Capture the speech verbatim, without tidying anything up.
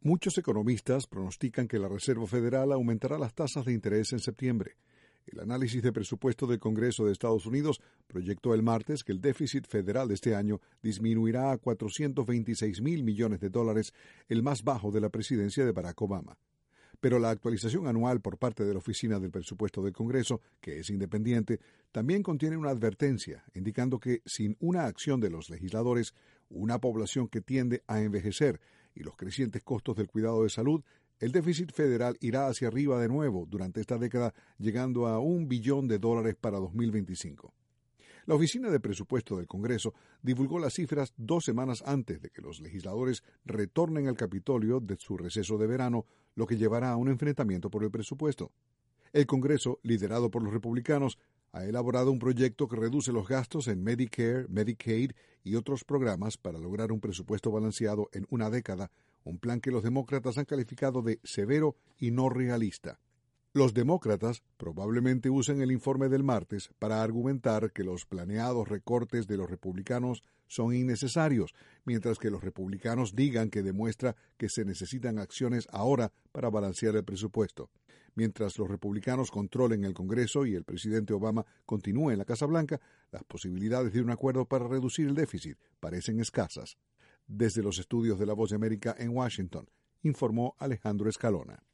Muchos economistas pronostican que la Reserva Federal aumentará las tasas de interés en septiembre. El análisis de presupuesto del Congreso de Estados Unidos proyectó el martes que el déficit federal de este año disminuirá a cuatrocientos veintiséis mil millones de dólares, el más bajo de la presidencia de Barack Obama. Pero la actualización anual por parte de la Oficina del Presupuesto del Congreso, que es independiente, también contiene una advertencia, indicando que sin una acción de los legisladores, una población que tiende a envejecer y los crecientes costos del cuidado de salud, el déficit federal irá hacia arriba de nuevo durante esta década, llegando a un billón de dólares para dos mil veinticinco. La Oficina de Presupuesto del Congreso divulgó las cifras dos semanas antes de que los legisladores retornen al Capitolio de su receso de verano, lo que llevará a un enfrentamiento por el presupuesto. El Congreso, liderado por los republicanos, ha elaborado un proyecto que reduce los gastos en Medicare, Medicaid y otros programas para lograr un presupuesto balanceado en una década, un plan que los demócratas han calificado de severo y no realista. Los demócratas probablemente usen el informe del martes para argumentar que los planeados recortes de los republicanos son innecesarios, mientras que los republicanos digan que demuestra que se necesitan acciones ahora para balancear el presupuesto. Mientras los republicanos controlen el Congreso y el presidente Obama continúe en la Casa Blanca, las posibilidades de un acuerdo para reducir el déficit parecen escasas. Desde los estudios de La Voz de América en Washington, informó Alejandro Escalona.